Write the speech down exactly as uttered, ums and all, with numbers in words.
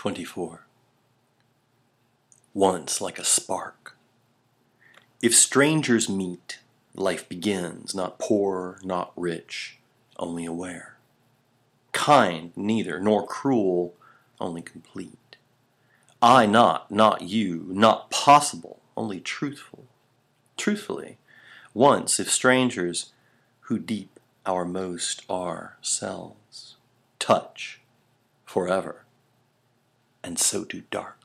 twenty-four. Once like a spark. If strangers meet, life begins, not poor, not rich, only aware. Kind neither, nor cruel, only complete. I not, not you, not possible, only truthful. Truthfully, once if strangers, who deep our most are selves, touch forever, and so do dark.